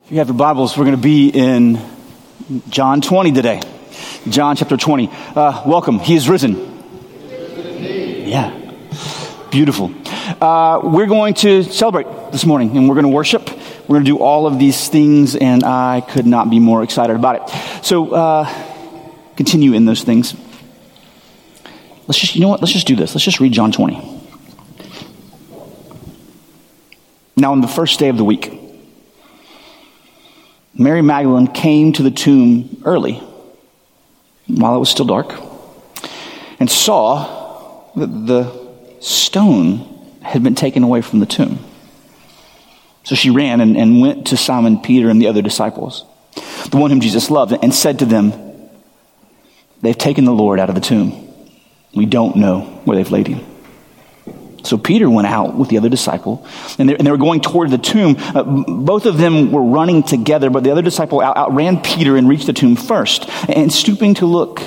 If you have your Bibles, we're going to be in John 20 today. John chapter 20. Welcome. He is risen. Yeah. Beautiful. We're going to celebrate this morning, and we're going to worship. We're going to do all of these things, and I could not be more excited about it. So continue in those things. Let's just do this. Let's just read John 20. Now, on the first day of the week, Mary Magdalene came to the tomb early, while it was still dark, and saw that the stone had been taken away from the tomb. So she ran and went to Simon Peter and the other disciples, the one whom Jesus loved, and said to them, "They've taken the Lord out of the tomb. We don't know where they've laid him." So Peter went out with the other disciple, and they were going toward the tomb. Both of them were running together, but the other disciple outran Peter and reached the tomb first. And stooping to look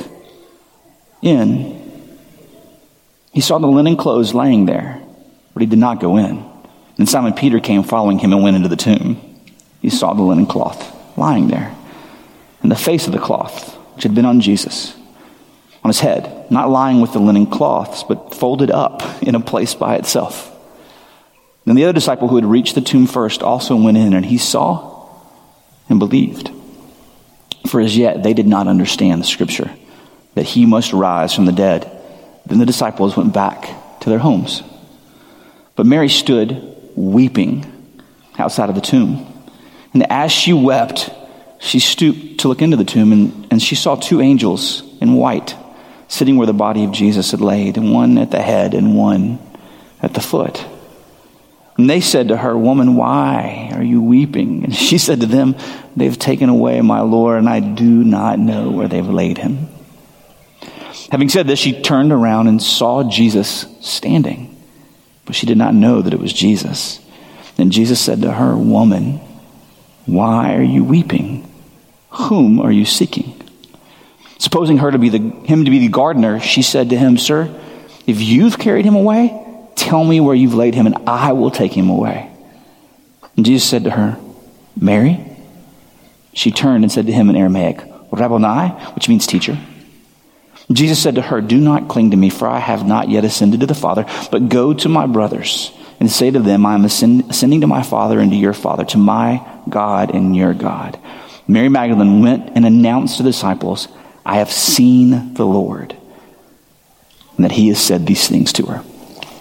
in, he saw the linen clothes laying there, but he did not go in. And Simon Peter came following him and went into the tomb. He saw the linen cloth lying there, and the face of the cloth, which had been on Jesus, on his head, not lying with the linen cloths, but folded up in a place by itself. Then the other disciple who had reached the tomb first also went in, and he saw and believed. For as yet they did not understand the scripture, that he must rise from the dead. Then the disciples went back to their homes. But Mary stood weeping outside of the tomb. And as she wept, she stooped to look into the tomb, and she saw two angels in white, sitting where the body of Jesus had laid, and one at the head and one at the foot. And they said to her, "Woman, why are you weeping?" And she said to them, "They've taken away my Lord, and I do not know where they've laid him." Having said this, she turned around and saw Jesus standing, but she did not know that it was Jesus. And Jesus said to her, "Woman, why are you weeping? Whom are you seeking?" Supposing him to be the gardener, she said to him, "Sir, if you've carried him away, tell me where you've laid him, and I will take him away." And Jesus said to her, "Mary." She turned and said to him in Aramaic, "Rabboni," which means teacher. And Jesus said to her, "Do not cling to me, for I have not yet ascended to the Father, but go to my brothers and say to them, I am ascending to my Father and to your Father, to my God and your God." Mary Magdalene went and announced to the disciples, "I have seen the Lord," and that he has said these things to her.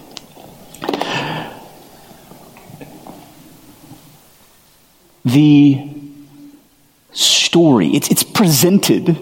The story, it's presented,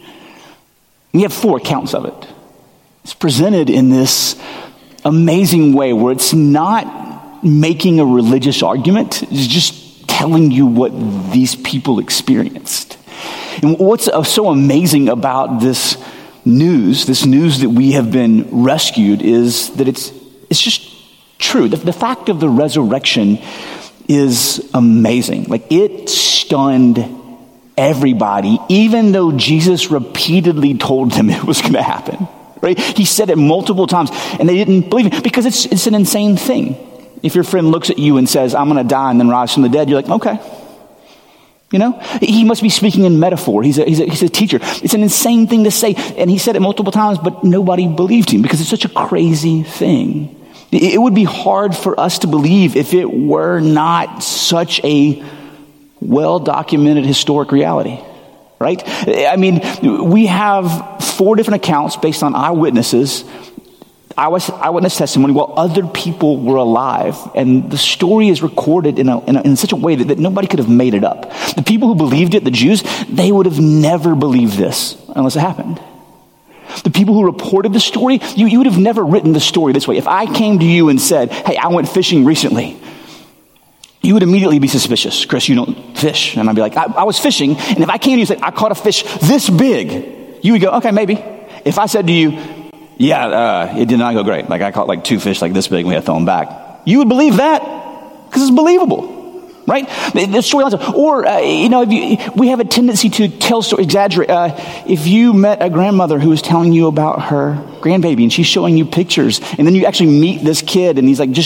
we have 4 accounts of it. It's presented in this amazing way where it's not making a religious argument, it's just telling you what these people experienced. And what's so amazing about this news that we have been rescued, is that it's just true. The fact of the resurrection is amazing. Like, it stunned everybody, even though Jesus repeatedly told them it was going to happen. Right? He said it multiple times, and they didn't believe it because it's an insane thing. If your friend looks at you and says, "I'm going to die and then rise from the dead," you're like, okay. You know, he must be speaking in metaphor. He's a teacher. It's an insane thing to say. And he said it multiple times, but nobody believed him because it's such a crazy thing. It would be hard for us to believe if it were not such a well-documented historic reality, right? I mean, we have 4 different accounts based on eyewitness testimony while other people were alive, and the story is recorded in such a way that nobody could have made it up. The people who believed it, the Jews, they would have never believed this unless it happened. The people who reported the story, you would have never written the story this way. If I came to you and said, "Hey, I went fishing recently," you would immediately be suspicious. "Chris, you don't fish." And I'd be like, I was fishing, and if I came to you and said, "I caught a fish this big," you would go, "Okay, maybe." If I said to you, "Yeah, it did not go great. Like, I caught like 2 fish like this big and we had to throw them back," you would believe that because it's believable, right? The storylines, or we have a tendency to tell stories, exaggerate. If you met a grandmother who was telling you about her grandbaby and she's showing you pictures, and then you actually meet this kid and he's like just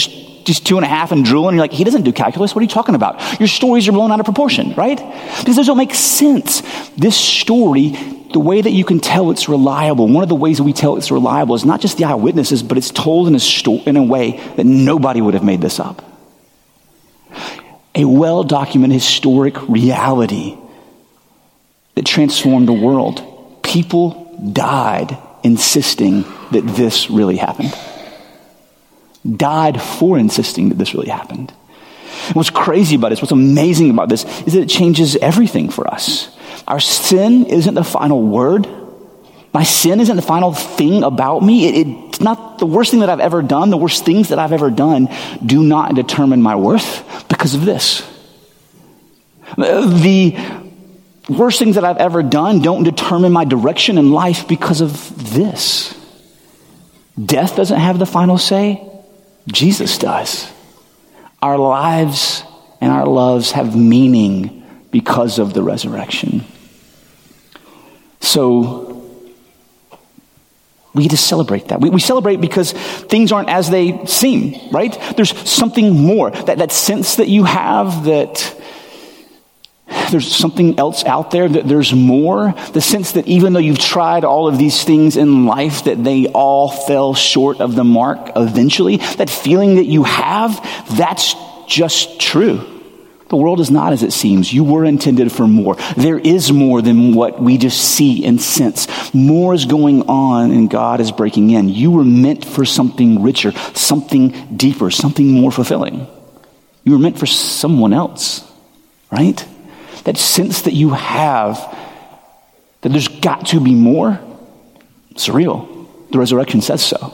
just 2.5 and drooling. You're like, he doesn't do calculus. What are you talking about? Your stories are blown out of proportion, right? Because those don't make sense. This story, the way that you can tell it's reliable, one of the ways that we tell it's reliable is not just the eyewitnesses, but it's told in a way that nobody would have made this up. A well-documented historic reality that transformed the world. People died insisting that this really happened. Died for insisting that this really happened. And what's crazy about this, what's amazing about this, is that it changes everything for us. Our sin isn't the final word. My sin isn't the final thing about me. It's not the worst thing that I've ever done. The worst things that I've ever done do not determine my worth because of this. The worst things that I've ever done don't determine my direction in life because of this. Death doesn't have the final say. Jesus does. Our lives and our loves have meaning because of the resurrection. So we get to celebrate that. We celebrate because things aren't as they seem, right? There's something more. That sense that you have that there's something else out there, that there's more. The sense that even though you've tried all of these things in life, that they all fell short of the mark eventually. That feeling that you have, that's just true. The world is not as it seems. You were intended for more. There is more than what we just see and sense. More is going on and God is breaking in. You were meant for something richer, something deeper, something more fulfilling. You were meant for someone else, right? That sense that you have that there's got to be more, it's real. The resurrection says so.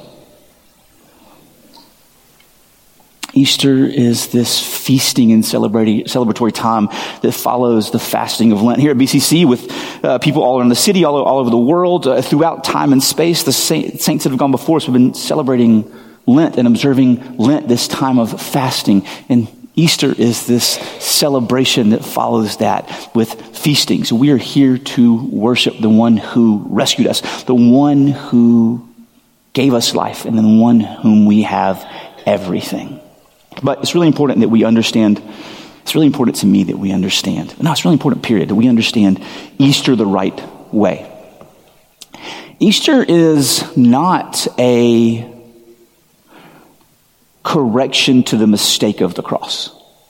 Easter is this feasting and celebratory time that follows the fasting of Lent. Here at BCC, with people all around the city, all over the world, throughout time and space, the saints that have gone before us have been celebrating Lent and observing Lent, this time of fasting. And Easter is this celebration that follows that with feasting. So we are here to worship the one who rescued us, the one who gave us life, and the one whom we have everything. But it's really important that we understand, it's really important to me that we understand, it's really important, period, that we understand Easter the right way. Easter is not a correction to the mistake of the cross.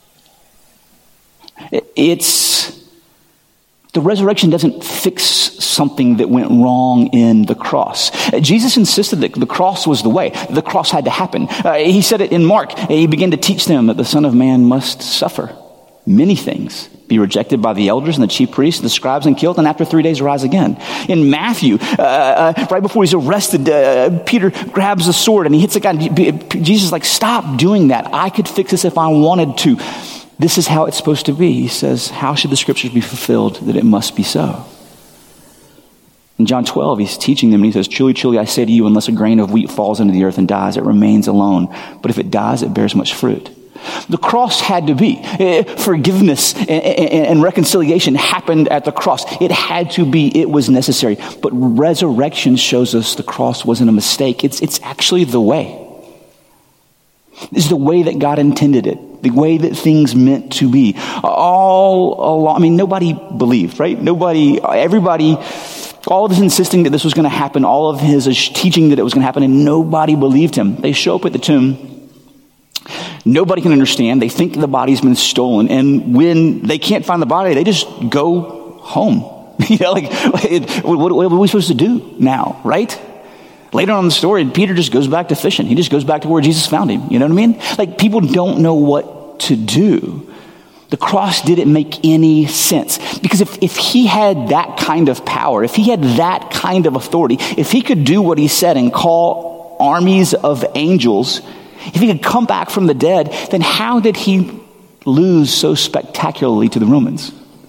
The resurrection doesn't fix something that went wrong in the cross. Jesus insisted that the cross was the way. The cross had to happen. He said it in Mark. He began to teach them that the Son of Man must suffer many things, be rejected by the elders and the chief priests and the scribes and killed, and after 3 days rise again. In Matthew, right before he's arrested, Peter grabs a sword and he hits a guy. Jesus is like, stop doing that. I could fix this if I wanted to. This is how it's supposed to be. He says, how should the scriptures be fulfilled that it must be so? In John 12, he's teaching them and he says, truly, truly, I say to you, unless a grain of wheat falls into the earth and dies, it remains alone. But if it dies, it bears much fruit. The cross had to be. Forgiveness and reconciliation happened at the cross. It had to be. It was necessary. But resurrection shows us the cross wasn't a mistake. It's actually the way. It's the way that God intended it. The way that things meant to be. All along, nobody believed, right? Everybody, all of his insisting that this was going to happen, all of his teaching that it was going to happen, and nobody believed him. They show up at the tomb. Nobody can understand. They think the body's been stolen. And when they can't find the body, they just go home. What are we supposed to do now, right? Later on in the story, Peter just goes back to fishing. He just goes back to where Jesus found him. You know what I mean? People don't know what to do. The cross didn't make any sense. Because if he had that kind of power, if he had that kind of authority, if he could do what he said and call armies of angels, if he could come back from the dead, then how did he lose so spectacularly to the Romans?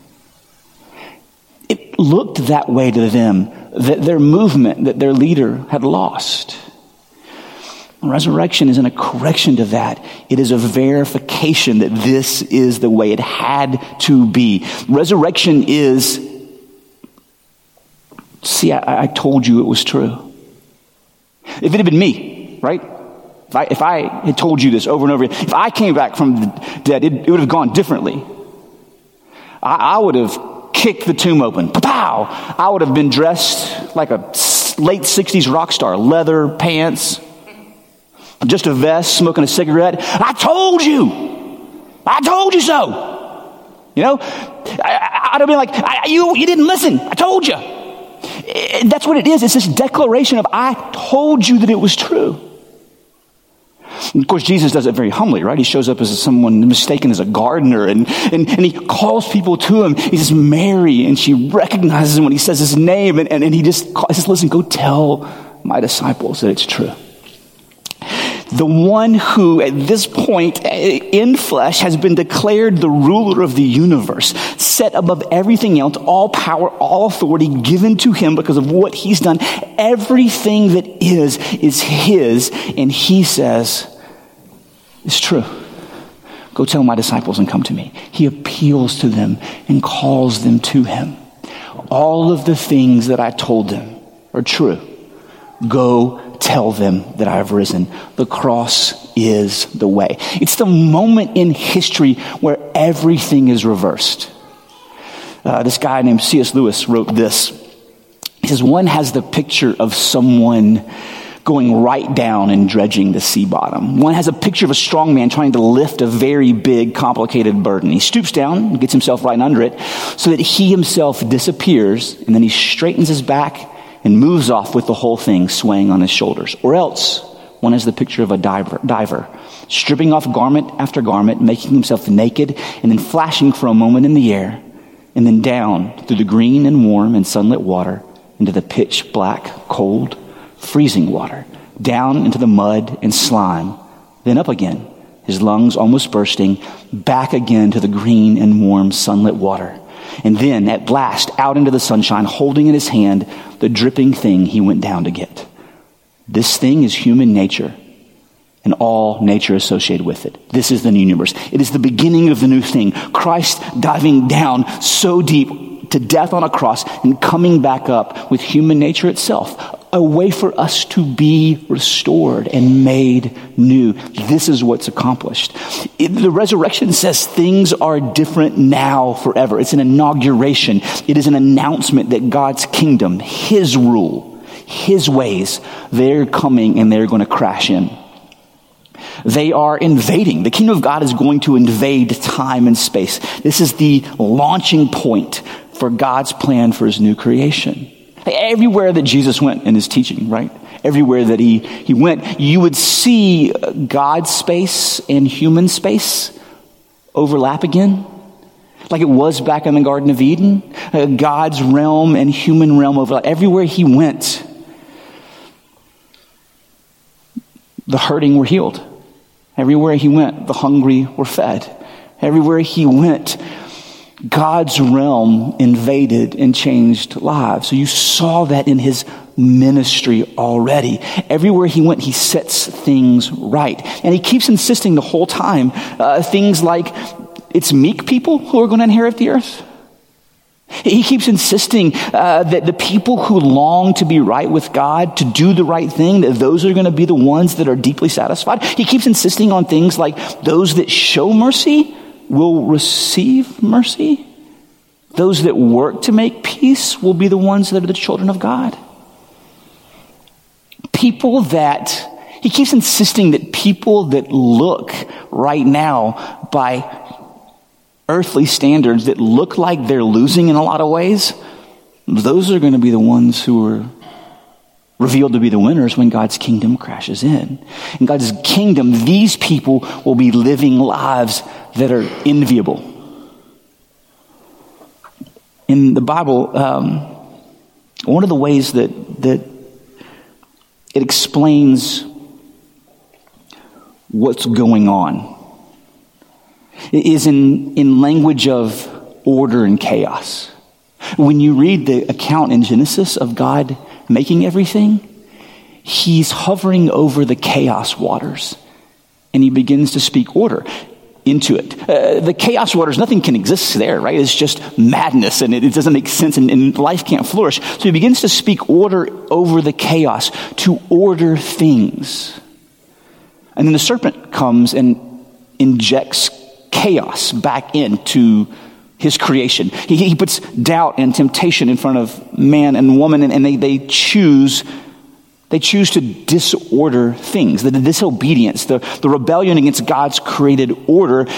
It looked that way to them, that their movement, that their leader had lost. Resurrection isn't a correction to that. It is a verification that this is the way it had to be. Resurrection is, see, I told you it was true. If it had been me, right? If I had told you this over and over again, if I came back from the dead, it would have gone differently. I would have kicked the tomb open. Pow! I would have been dressed like a late 60s rock star. Leather pants, just a vest, smoking a cigarette. I told you so. You know, I'd have been like, you didn't listen. I told you. That's what it is. It's this declaration of, I told you that it was true. And of course, Jesus does it very humbly, right? He shows up as someone mistaken as a gardener, and he calls people to him. He says, Mary, and she recognizes him when he says his name, and he just says, listen, go tell my disciples that it's true. The one who, at this point, in flesh, has been declared the ruler of the universe, set above everything else, all power, all authority given to him because of what he's done. Everything that is his, and he says, it's true. Go tell my disciples and come to me. He appeals to them and calls them to him. All of the things that I told them are true. Go tell them that I have risen. The cross is the way. It's the moment in history where everything is reversed. This guy named C.S. Lewis wrote this. He says, one has the picture of someone going right down and dredging the sea bottom. One has a picture of a strong man trying to lift a very big, complicated burden. He stoops down and gets himself right under it so that he himself disappears, and then he straightens his back and moves off with the whole thing swaying on his shoulders. Or else, one has the picture of a diver, stripping off garment after garment, making himself naked, and then flashing for a moment in the air, and then down through the green and warm and sunlit water into the pitch black, cold, freezing water, down into the mud and slime, then up again, his lungs almost bursting, back again to the green and warm sunlit water. And then, at last, out into the sunshine, holding in his hand the dripping thing he went down to get. This thing is human nature and all nature associated with it. This is the new universe. It is the beginning of the new thing. Christ diving down so deep to death on a cross and coming back up with human nature itself. A way for us to be restored and made new. This is what's accomplished. The resurrection says things are different now forever. It's an inauguration. It is an announcement that God's kingdom, his rule, his ways, they're coming and they're going to crash in. They are invading. The kingdom of God is going to invade time and space. This is the launching point for God's plan for his new creation. Everywhere that Jesus went in his teaching, right? Everywhere that he went, you would see God's space and human space overlap again. Like it was back in the Garden of Eden. God's realm and human realm overlap. Everywhere he went, the hurting were healed. Everywhere he went, the hungry were fed. Everywhere he went, God's realm invaded and changed lives. So you saw that in his ministry already. Everywhere he went, he sets things right. And he keeps insisting the whole time, things like it's meek people who are going to inherit the earth. He keeps insisting that the people who long to be right with God, to do the right thing, that those are going to be the ones that are deeply satisfied. He keeps insisting on things like those that show mercy will receive mercy. Those that work to make peace will be the ones that are the children of God. He keeps insisting that people that look right now by earthly standards that look like they're losing in a lot of ways, those are going to be the ones who are revealed to be the winners when God's kingdom crashes in. In God's kingdom, these people will be living lives that are enviable. In the Bible, one of the ways that it explains what's going on is in language of order and chaos. When you read the account in Genesis of God making everything, he's hovering over the chaos waters and he begins to speak order into it. The chaos waters, nothing can exist there, right? It's just madness and it doesn't make sense and life can't flourish. So he begins to speak order over the chaos, to order things. And then the serpent comes and injects chaos back into his creation. He puts doubt and temptation in front of man and woman, and they choose to disorder things. The disobedience, the rebellion against God's created order,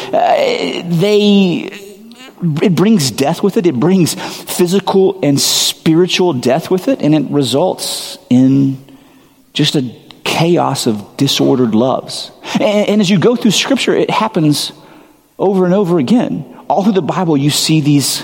it brings death with it. It brings physical and spiritual death with it, and it results in just a chaos of disordered loves. And as you go through Scripture, it happens over and over again. All through the Bible, you see these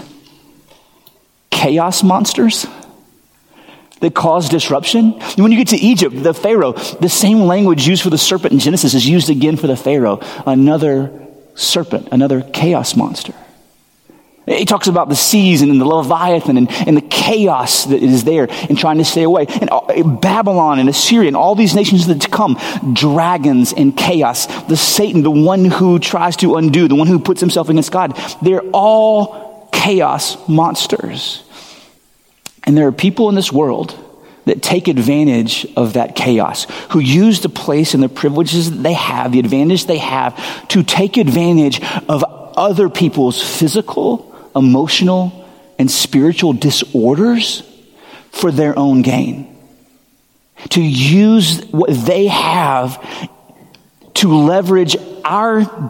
chaos monsters that cause disruption. When you get to Egypt, the Pharaoh, the same language used for the serpent in Genesis is used again for the Pharaoh. Another serpent, another chaos monster. He talks about the seas and the Leviathan and the chaos that is there and trying to stay away. And Babylon and Assyria and all these nations that come, dragons and chaos, the Satan, the one who tries to undo, the one who puts himself against God. They're all chaos monsters. And there are people in this world that take advantage of that chaos, who use the place and the privileges that they have, the advantage they have, to take advantage of other people's physical, emotional, and spiritual disorders for their own gain. To use what they have to leverage our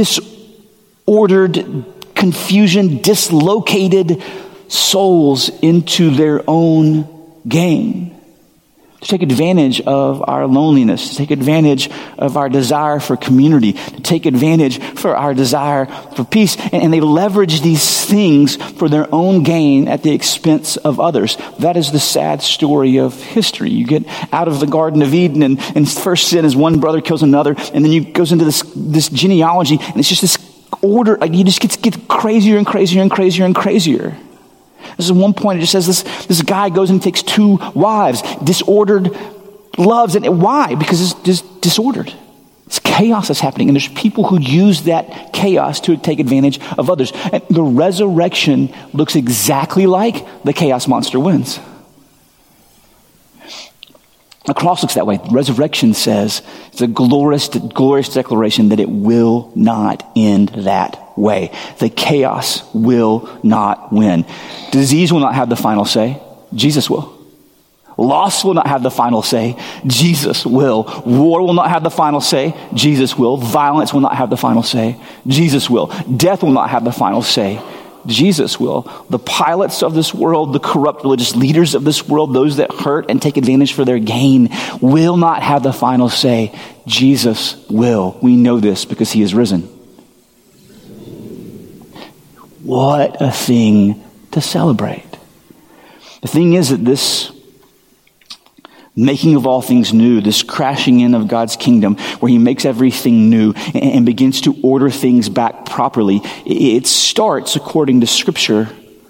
disordered, confusion, dislocated souls into their own gain. To take advantage of our loneliness, to take advantage of our desire for community, to take advantage for our desire for peace. And they leverage these things for their own gain at the expense of others. That is the sad story of history. You get out of the Garden of Eden, and first sin is one brother kills another, and then you goes into this genealogy, and it's just this order. Like, you just get crazier and crazier and crazier and crazier. This is one point, it just says this guy goes and takes 2 wives, disordered loves. And why? Because it's just disordered. It's chaos that's happening. And there's people who use that chaos to take advantage of others. And the resurrection looks exactly like the chaos monster wins. The cross looks that way. Resurrection says it's a glorious declaration that it will not end that way. The chaos will not win. Disease will not have the final say. Jesus will. Loss will not have the final say. Jesus will. War will not have the final say. Jesus will. Violence will not have the final say. Jesus will. Death will not have the final say. Jesus will. The pilots of this world, the corrupt religious leaders of this world, those that hurt and take advantage for their gain, will not have the final say. Jesus will. We know this because he is risen. What a thing to celebrate. The thing is that this making of all things new, this crashing in of God's kingdom, where he makes everything new and begins to order things back properly, it starts, according to Scripture,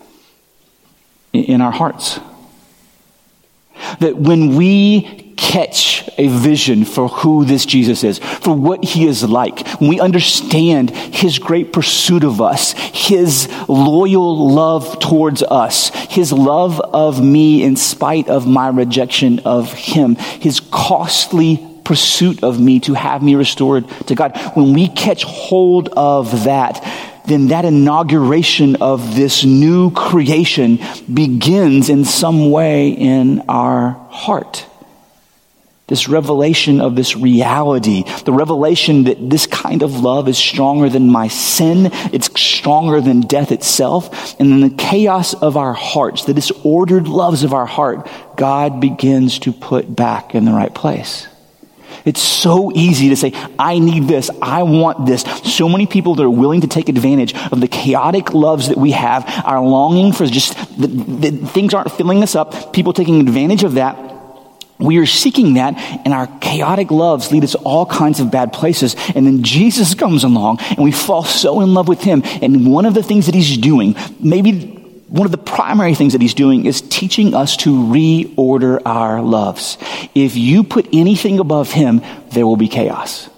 in our hearts. That when we catch a vision for who this Jesus is, for what he is like, when we understand his great pursuit of us, his loyal love towards us, his love of me in spite of my rejection of him, his costly pursuit of me to have me restored to God, when we catch hold of that, then that inauguration of this new creation begins in some way in our heart. This revelation of this reality, the revelation that this kind of love is stronger than my sin, it's stronger than death itself. And in the chaos of our hearts, the disordered loves of our heart, God begins to put back in the right place. It's so easy to say, I need this, I want this. So many people that are willing to take advantage of the chaotic loves that we have, our longing for just, things aren't filling us up, people taking advantage of that. We are seeking that, and our chaotic loves lead us to all kinds of bad places. And then Jesus comes along, and we fall so in love with him. And one of the things that he's doing, maybe one of the primary things that he's doing, is teaching us to reorder our loves. If you put anything above him, there will be chaos.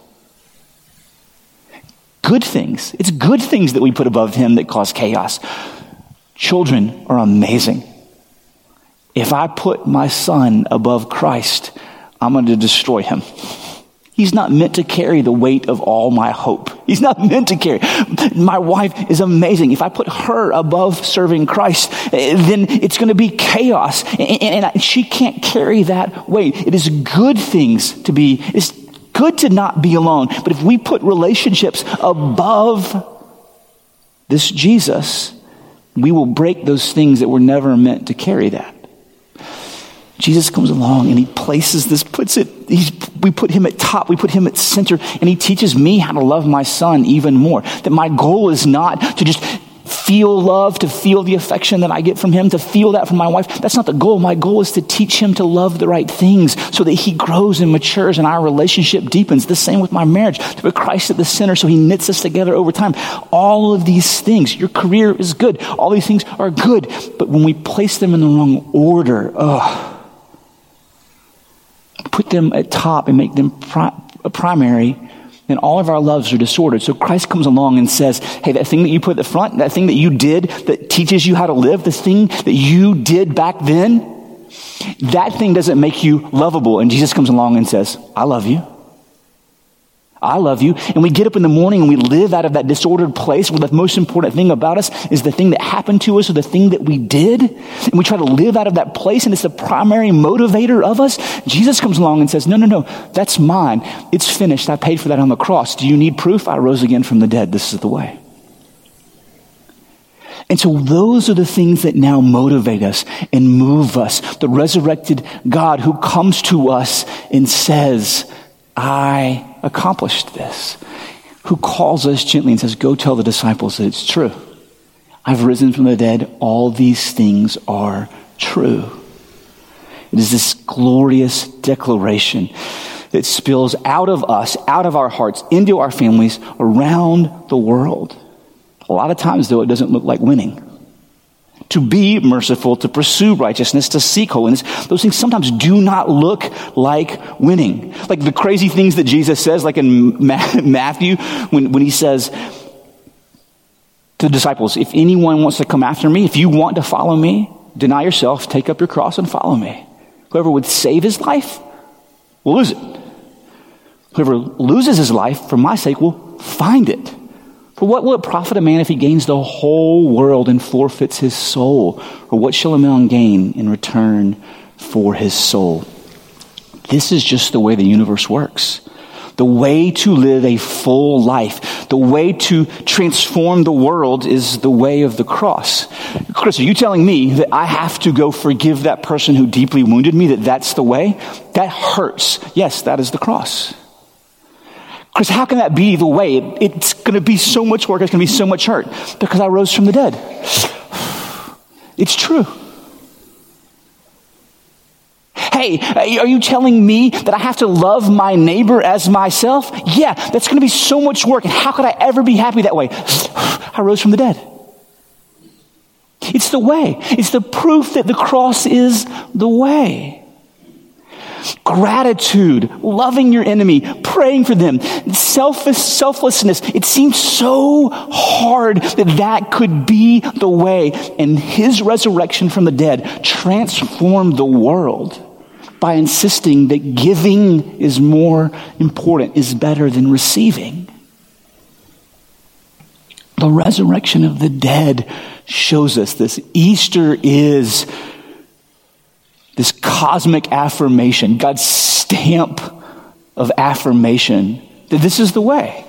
Good things. It's good things that we put above him that cause chaos. Children are amazing. If I put my son above Christ, I'm going to destroy him. He's not meant to carry the weight of all my hope. He's not meant to carry. My wife is amazing. If I put her above serving Christ, then it's going to be chaos. And she can't carry that weight. It is it's good to not be alone. But if we put relationships above this Jesus, we will break those things that were never meant to carry that. Jesus comes along and he places this, we put him at top, we put him at center, and he teaches me how to love my son even more. That my goal is not to just feel love, to feel the affection that I get from him, to feel that from my wife. That's not the goal. My goal is to teach him to love the right things so that he grows and matures and our relationship deepens. The same with my marriage, to put Christ at the center so he knits us together over time. All of these things, your career is good. All these things are good. But when we place them in the wrong order, put them at top and make them primary, then all of our loves are disordered. So Christ comes along and says, hey, that thing that you put at the front, that thing that you did that teaches you how to live, the thing that you did back then, that thing doesn't make you lovable. And Jesus comes along and says, I love you. I love you. And we get up in the morning and we live out of that disordered place where the most important thing about us is the thing that happened to us or the thing that we did. And we try to live out of that place and it's the primary motivator of us. Jesus comes along and says, no, that's mine. It's finished. I paid for that on the cross. Do you need proof? I rose again from the dead. This is the way. And so those are the things that now motivate us and move us. The resurrected God who comes to us and says, I accomplished this, who calls us gently and says, go tell the disciples that it's true. I've risen from the dead. All these things are true. It is this glorious declaration that spills out of us, out of our hearts, into our families, around the world. A lot of times, though, it doesn't look like winning. To be merciful, to pursue righteousness, to seek holiness, those things sometimes do not look like winning. Like the crazy things that Jesus says, like in Matthew, when he says to the disciples, if anyone wants to come after me, if you want to follow me, deny yourself, take up your cross and follow me. Whoever would save his life will lose it. Whoever loses his life for my sake will find it. For what will it profit a man if he gains the whole world and forfeits his soul? Or what shall a man gain in return for his soul? This is just the way the universe works. The way to live a full life, the way to transform the world is the way of the cross. Chris, are you telling me that I have to go forgive that person who deeply wounded me, that's the way? That hurts. Yes, that is the cross. Chris, how can that be the way? It's going to be so much work. It's going to be so much hurt because I rose from the dead. It's true. Hey, are you telling me that I have to love my neighbor as myself? Yeah, that's going to be so much work. And how could I ever be happy that way? I rose from the dead. It's the way. It's the proof that the cross is the way. Gratitude, loving your enemy, praying for them, selflessness. It seems so hard that could be the way. And his resurrection from the dead transformed the world by insisting that giving is more important, is better than receiving. The resurrection of the dead shows us this. Easter is this cosmic affirmation, God's stamp of affirmation that this is the way.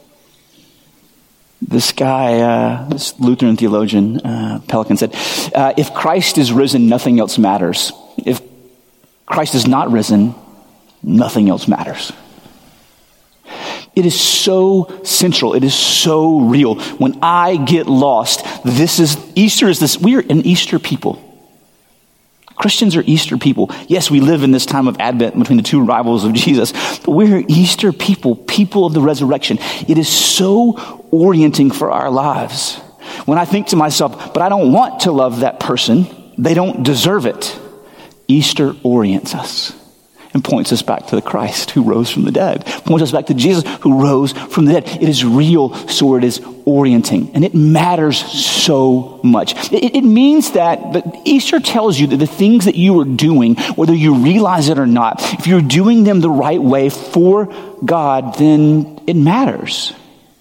This guy, this Lutheran theologian, Pelikan said, if Christ is risen, nothing else matters. If Christ is not risen, nothing else matters. It is so central. It is so real. When I get lost, Easter is this, we are an Easter people. Christians are Easter people. Yes, we live in this time of Advent between the two rivals of Jesus, but we're Easter people, people of the resurrection. It is so orienting for our lives. When I think to myself, but I don't want to love that person, they don't deserve it. Easter orients us. and points us back to the Christ who rose from the dead, points us back to Jesus who rose from the dead. It is real, so it is orienting, and it matters so much. It means that Easter tells you that the things that you are doing, whether you realize it or not, if you're doing them the right way for God, then it matters.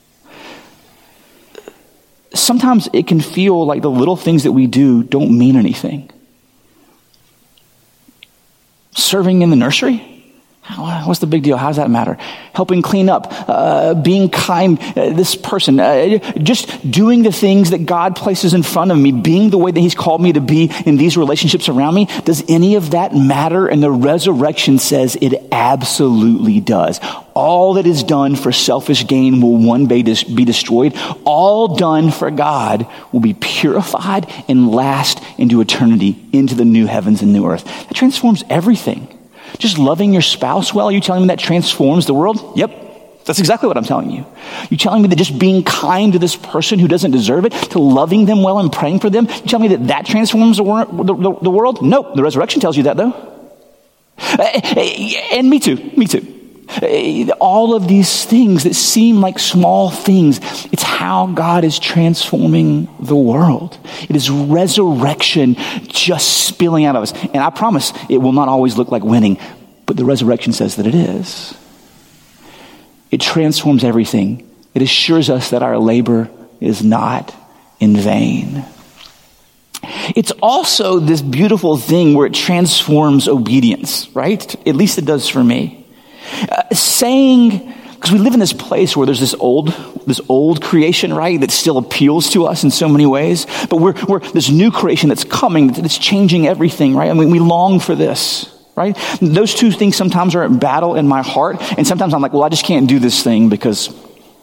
Sometimes it can feel like the little things that we do don't mean anything. Serving in the nursery? What's the big deal? How does that matter? Helping clean up, being kind, this person, just doing the things that God places in front of me, being the way that he's called me to be in these relationships around me. Does any of that matter? And the resurrection says it absolutely does. All that is done for selfish gain will one day be destroyed. All done for God will be purified and last into eternity, into the new heavens and new earth. That transforms everything. Just loving your spouse well, are you telling me that transforms the world? Yep, that's exactly what I'm telling you. You telling me that just being kind to this person who doesn't deserve it, to loving them well and praying for them, you telling me that transforms the world? Nope, the resurrection tells you that though. And me too. All of these things that seem like small things, it's how God is transforming the world. It is resurrection just spilling out of us. And I promise it will not always look like winning, but the resurrection says that it is. It transforms everything. It assures us that our labor is not in vain. It's also this beautiful thing where it transforms obedience, right? At least it does for me. Because we live in this place where there's this old creation, right, that still appeals to us in so many ways, but we're this new creation that's coming, that's changing everything, right? I mean, we long for this, right? Those two things sometimes are at battle in my heart, and sometimes I'm like, well, I just can't do this thing because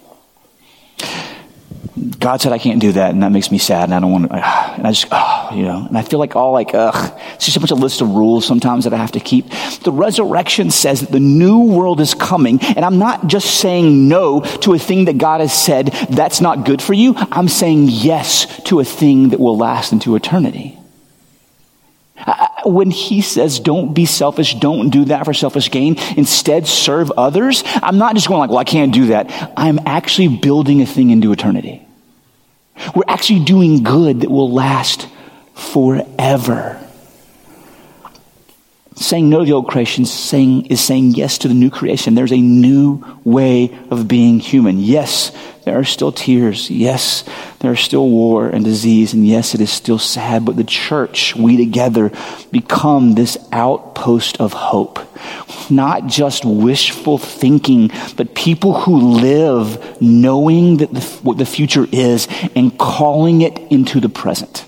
God said I can't do that, and that makes me sad, and I don't want to, and I just, and I feel like it's just a bunch of list of rules sometimes that I have to keep. The resurrection says that the new world is coming, and I'm not just saying no to a thing that God has said that's not good for you. I'm saying yes to a thing that will last into eternity. When he says, don't be selfish, don't do that for selfish gain, instead serve others, I'm not just going like, well, I can't do that. I'm actually building a thing into eternity. We're actually doing good that will last forever. Saying no to the old creation is saying yes to the new creation. There's a new way of being human. Yes, there are still tears. Yes, there are still war and disease. And yes, it is still sad. But the church, we together, become this outpost of hope. Not just wishful thinking, but people who live knowing that what the future is and calling it into the present.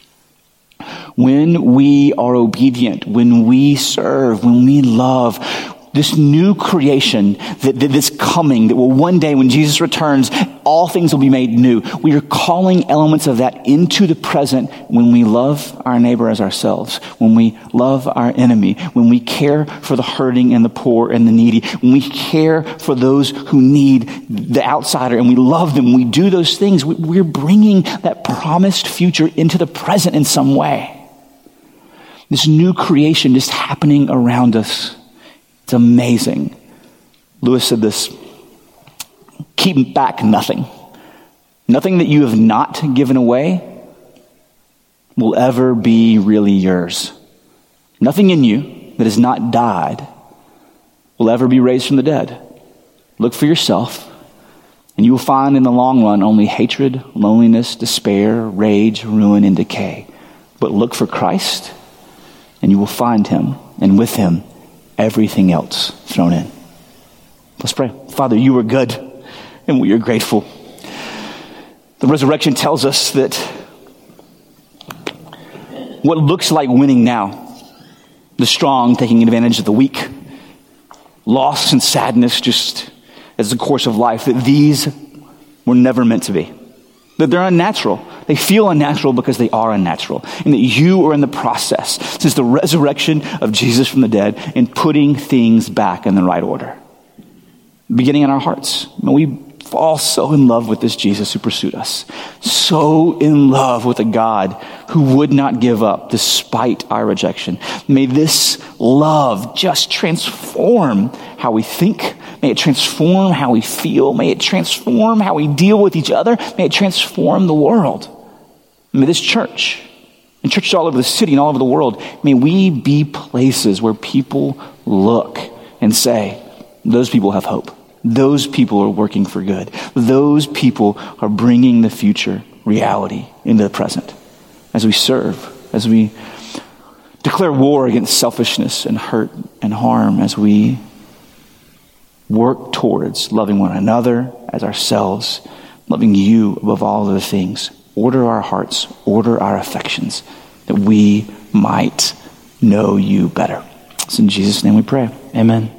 When we are obedient, when we serve, when we love, this new creation that is coming, that will one day when Jesus returns, all things will be made new. We are calling elements of that into the present when we love our neighbor as ourselves, when we love our enemy, when we care for the hurting and the poor and the needy, when we care for those who need the outsider and we love them, we do those things. We're bringing that promised future into the present in some way. This new creation just happening around us. It's amazing. Lewis said this, keep back nothing. Nothing that you have not given away will ever be really yours. Nothing in you that has not died will ever be raised from the dead. Look for yourself, and you will find in the long run only hatred, loneliness, despair, rage, ruin, and decay. But look for Christ, and you will find him, and with him, everything else thrown in. Let's pray. Father, you are good, and we are grateful. The resurrection tells us that what looks like winning now, the strong taking advantage of the weak, loss and sadness just as the course of life, that these were never meant to be. That they're unnatural. They feel unnatural because they are unnatural. And that you are in the process since the resurrection of Jesus from the dead in putting things back in the right order. Beginning in our hearts. May we fall so in love with this Jesus who pursued us, so in love with a God who would not give up despite our rejection. May this love just transform how we think. May it transform how we feel. May it transform how we deal with each other. May it transform the world. May this church, and churches all over the city and all over the world, may we be places where people look and say, those people have hope. Those people are working for good. Those people are bringing the future reality into the present. As we serve, as we declare war against selfishness and hurt and harm, as we work towards loving one another as ourselves, loving you above all other things. Order our hearts, order our affections, that we might know you better. It's in Jesus' name we pray. Amen.